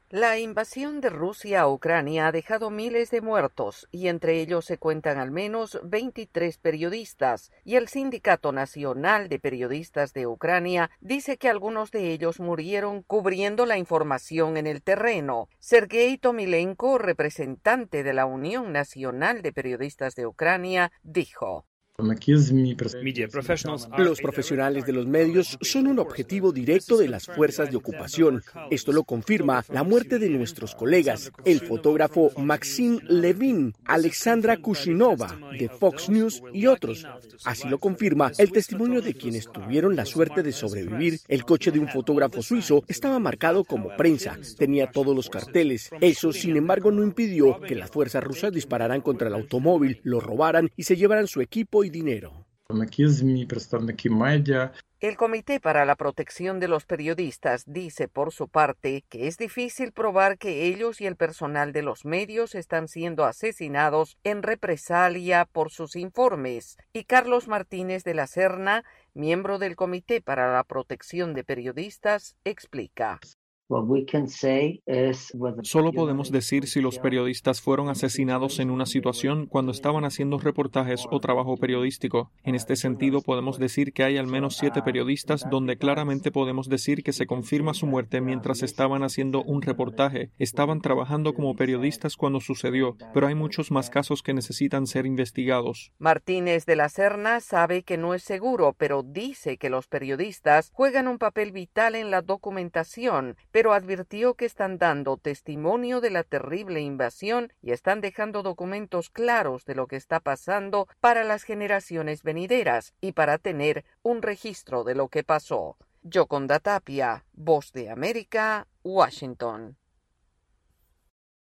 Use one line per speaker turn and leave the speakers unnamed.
La invasión de Rusia a Ucrania ha dejado miles de muertos y entre ellos se cuentan al menos 23 periodistas y el Sindicato Nacional de Periodistas de Ucrania dice que algunos de ellos murieron cubriendo la información en el terreno. Sergei Tomilenko, representante de la Unión Nacional de Periodistas de Ucrania, dijo:
Los profesionales de los medios son un objetivo directo de las fuerzas de ocupación. Esto lo confirma la muerte de nuestros colegas, el fotógrafo Maxim Levin, Alexandra Kushinova, de Fox News y otros. Así lo confirma el testimonio de quienes tuvieron la suerte de sobrevivir. El coche de un fotógrafo suizo estaba marcado como prensa, tenía todos los carteles. Eso, sin embargo, no impidió que las fuerzas rusas dispararan contra el automóvil, lo robaran y se llevaran su equipo y dinero.
El Comité para la Protección de los Periodistas dice por su parte que es difícil probar que ellos y el personal de los medios están siendo asesinados en represalia por sus informes. Y Carlos Martínez de la Serna, miembro del Comité para la Protección de Periodistas, explica.
Solo podemos decir si los periodistas fueron asesinados en una situación cuando estaban haciendo reportajes o trabajo periodístico. En este sentido, podemos decir que hay al menos 7 periodistas donde claramente podemos decir que se confirma su muerte mientras estaban haciendo un reportaje. Estaban trabajando como periodistas cuando sucedió, pero hay muchos más casos que necesitan ser investigados.
Martínez de la Serna sabe que no es seguro, pero dice que los periodistas juegan un papel vital en la documentación, pero advirtió que están dando testimonio de la terrible invasión y están dejando documentos claros de lo que está pasando para las generaciones venideras y para tener un registro de lo que pasó. Yoconda Tapia, Voz de América, Washington.